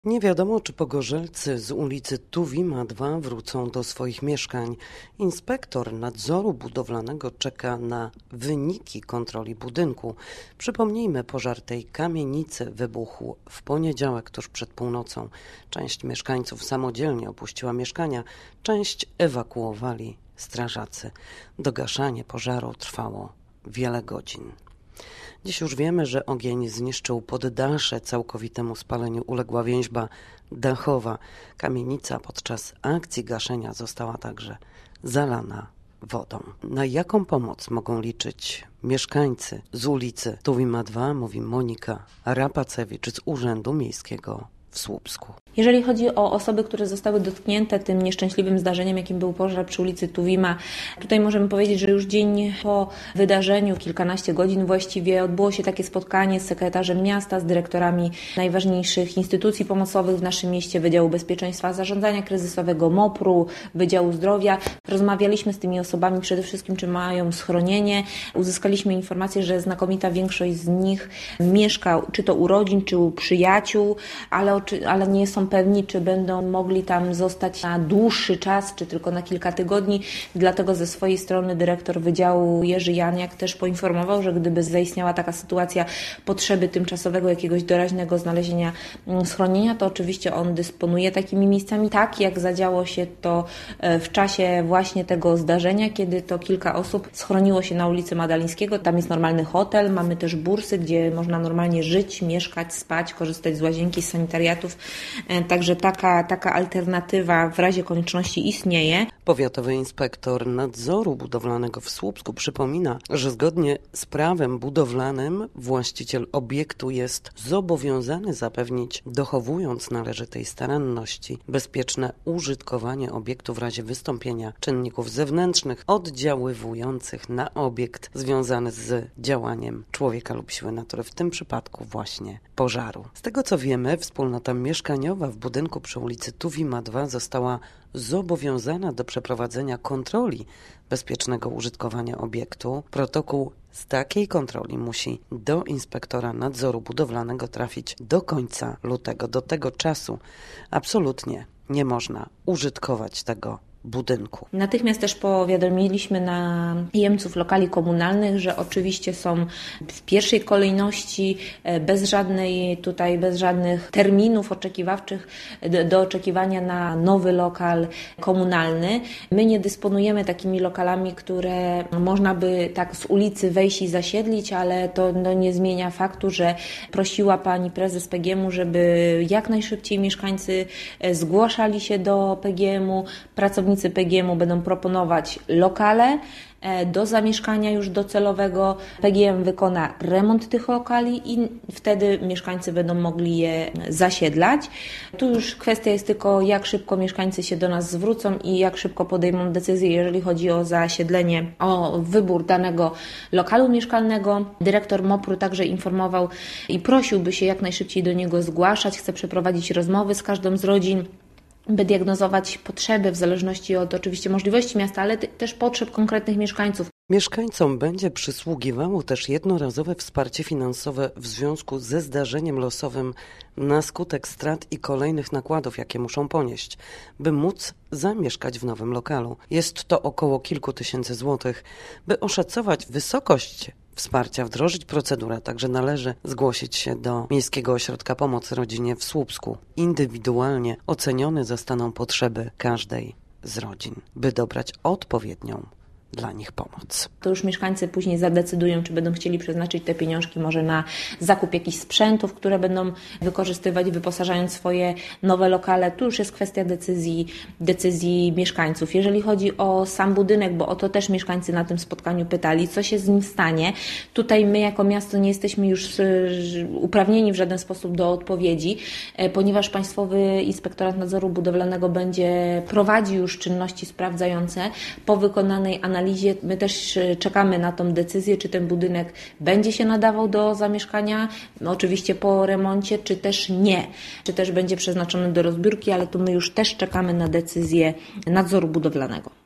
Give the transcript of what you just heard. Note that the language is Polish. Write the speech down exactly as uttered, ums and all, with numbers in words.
Nie wiadomo, czy pogorzelcy z ulicy Tuwima dwa wrócą do swoich mieszkań. Inspektor nadzoru budowlanego czeka na wyniki kontroli budynku. Przypomnijmy, pożar tej kamienicy wybuchł w poniedziałek tuż przed północą. Część mieszkańców samodzielnie opuściła mieszkania, część ewakuowali strażacy. Dogaszanie pożaru trwało wiele godzin. Dziś już wiemy, że ogień zniszczył poddasze, całkowitemu spaleniu uległa więźba dachowa. Kamienica podczas akcji gaszenia została także zalana wodą. Na jaką pomoc mogą liczyć mieszkańcy z ulicy Tuwima dwa, mówi Monika Rapacewicz z Urzędu Miejskiego w Słupsku. Jeżeli chodzi o osoby, które zostały dotknięte tym nieszczęśliwym zdarzeniem, jakim był pożar przy ulicy Tuwima, tutaj możemy powiedzieć, że już dzień po wydarzeniu, kilkanaście godzin właściwie, odbyło się takie spotkanie z sekretarzem miasta, z dyrektorami najważniejszych instytucji pomocowych w naszym mieście, Wydziału Bezpieczeństwa Zarządzania Kryzysowego, MOPR-u, Wydziału Zdrowia. Rozmawialiśmy z tymi osobami przede wszystkim, czy mają schronienie. Uzyskaliśmy informację, że znakomita większość z nich mieszka, czy to u rodzin, czy u przyjaciół, ale, ale nie są pewni, czy będą mogli tam zostać na dłuższy czas, czy tylko na kilka tygodni. Dlatego ze swojej strony dyrektor Wydziału Jerzy Janiak też poinformował, że gdyby zaistniała taka sytuacja potrzeby tymczasowego jakiegoś doraźnego znalezienia schronienia, to oczywiście on dysponuje takimi miejscami, tak jak zadziało się to w czasie właśnie tego zdarzenia, kiedy to kilka osób schroniło się na ulicy Madalińskiego. Tam jest normalny hotel, mamy też bursy, gdzie można normalnie żyć, mieszkać, spać, korzystać z łazienki, z sanitariatów. Także taka, taka alternatywa w razie konieczności istnieje. Powiatowy inspektor nadzoru budowlanego w Słupsku przypomina, że zgodnie z prawem budowlanym właściciel obiektu jest zobowiązany zapewnić, dochowując należytej staranności, bezpieczne użytkowanie obiektu w razie wystąpienia czynników zewnętrznych oddziaływujących na obiekt związany z działaniem człowieka lub siły natury, w tym przypadku właśnie pożaru. Z tego co wiemy, wspólnota mieszkaniowa w budynku przy ulicy Tuwima dwa została zobowiązana do przeprowadzenia kontroli bezpiecznego użytkowania obiektu. Protokół z takiej kontroli musi do inspektora nadzoru budowlanego trafić do końca lutego. Do tego czasu absolutnie nie można użytkować tego budynku. Natychmiast też powiadomiliśmy najemców lokali komunalnych, że oczywiście są w pierwszej kolejności bez żadnej tutaj, bez żadnych terminów oczekiwawczych do, do oczekiwania na nowy lokal komunalny. My nie dysponujemy takimi lokalami, które można by tak z ulicy wejść i zasiedlić, ale to no, nie zmienia faktu, że prosiła pani prezes P G M-u, żeby jak najszybciej mieszkańcy zgłaszali się do P G M-u, pracownicy P G M-u będą proponować lokale do zamieszkania już docelowego. P G M wykona remont tych lokali i wtedy mieszkańcy będą mogli je zasiedlać. Tu już kwestia jest tylko, jak szybko mieszkańcy się do nas zwrócą i jak szybko podejmą decyzję, jeżeli chodzi o zasiedlenie, o wybór danego lokalu mieszkalnego. Dyrektor MOPR-u także informował i prosiłby się jak najszybciej do niego zgłaszać. Chce przeprowadzić rozmowy z każdą z rodzin, by diagnozować potrzeby w zależności od oczywiście możliwości miasta, ale też potrzeb konkretnych mieszkańców. Mieszkańcom będzie przysługiwało też jednorazowe wsparcie finansowe w związku ze zdarzeniem losowym na skutek strat i kolejnych nakładów, jakie muszą ponieść, by móc zamieszkać w nowym lokalu. Jest to około kilku tysięcy złotych. By oszacować wysokość wsparcia, wdrożyć procedurę, także należy zgłosić się do Miejskiego Ośrodka Pomocy Rodzinie w Słupsku. Indywidualnie ocenione zostaną potrzeby każdej z rodzin, by dobrać odpowiednią dla nich pomoc. To już mieszkańcy później zadecydują, czy będą chcieli przeznaczyć te pieniążki może na zakup jakichś sprzętów, które będą wykorzystywać, wyposażając swoje nowe lokale. Tu już jest kwestia decyzji, decyzji mieszkańców. Jeżeli chodzi o sam budynek, bo o to też mieszkańcy na tym spotkaniu pytali, co się z nim stanie. Tutaj my jako miasto nie jesteśmy już uprawnieni w żaden sposób do odpowiedzi, ponieważ Państwowy Inspektorat Nadzoru Budowlanego będzie prowadził już czynności sprawdzające po wykonanej analizie. My też czekamy na tą decyzję, czy ten budynek będzie się nadawał do zamieszkania, no oczywiście po remoncie, czy też nie. Czy też będzie przeznaczony do rozbiórki, ale tu my już też czekamy na decyzję nadzoru budowlanego.